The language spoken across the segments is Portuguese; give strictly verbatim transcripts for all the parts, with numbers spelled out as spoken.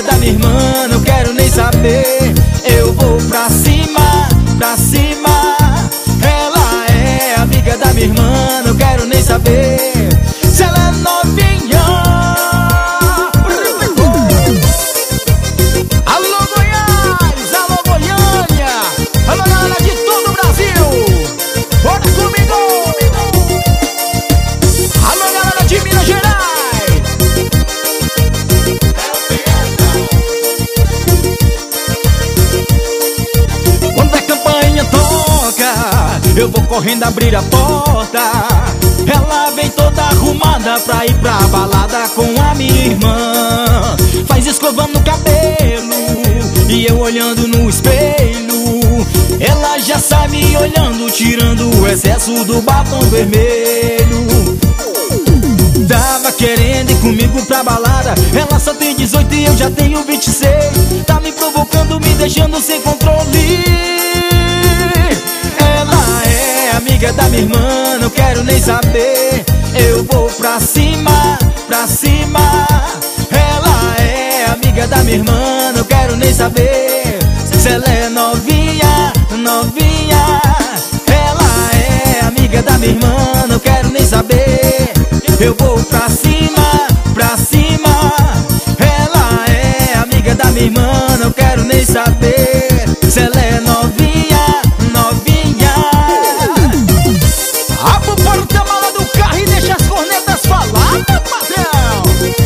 amiga da minha irmã, não quero nem saber. Eu vou pra cima, pra cima. Ela é amiga da minha irmã, não quero nem saber se ela é novinha. Alô Goiás, alô Goiânia, alô galera de todo o Brasil, bora comigo. Alô galera de Minas Gerais. Quando a campainha toca, eu vou correndo abrir a porta. Ela vem toda arrumada pra ir pra balada com a minha irmã. Faz escovando o cabelo e eu olhando no espelho. Ela já sai me olhando, tirando o excesso do batom vermelho. Tava querendo ir comigo pra balada, ela só tem dezoito e eu já tenho vinte e seis. Tá me provocando, me deixando sem controle. Ela é amiga da minha irmã, não quero nem saber. Eu vou pra cima, pra cima. Ela é amiga da minha irmã, não quero nem saber se ela é novinha, novinha. Ela é amiga da minha irmã, não quero nem saber. Eu vou pra cima, pra cima. Ela é amiga da minha irmã, não quero nem saber se ela é novinha, novinha. Abre o porta-mala do carro e deixa as cornetas falar, meu patrão.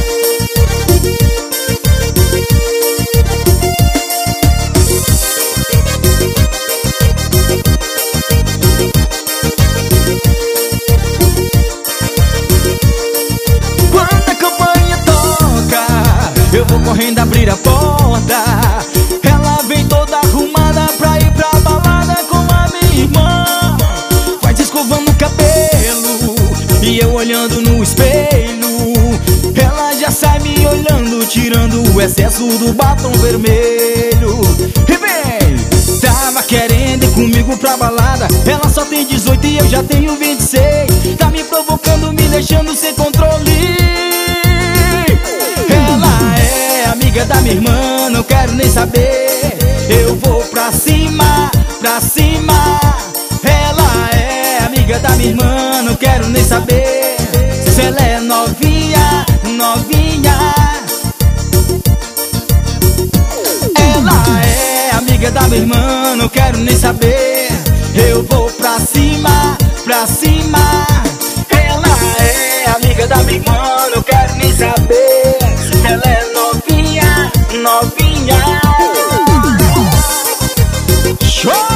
Quando a campainha toca, eu vou correndo abrir a porta. Ela vem toda arrumada pra ir pra balada com a minha irmã. Faz escovando o cabelo e eu olhando no espelho. Ela já sai me olhando, tirando o excesso do batom vermelho. E vem, tava querendo ir comigo pra balada, ela só tem dezoito e eu já tenho vinte e seis. Tá me provocando, me deixando sem controle. Ela é amiga da minha irmã, não quero nem saber. Eu vou pra cima, pra cima. Ela é amiga da minha irmã, não quero nem saber se ela é novinha, novinha. Ela é amiga da minha irmã, não quero nem saber. Eu vou pra cima, pra cima. Ela é amiga da minha irmã, não quero nem saber se ela é novinha, novinha. Show!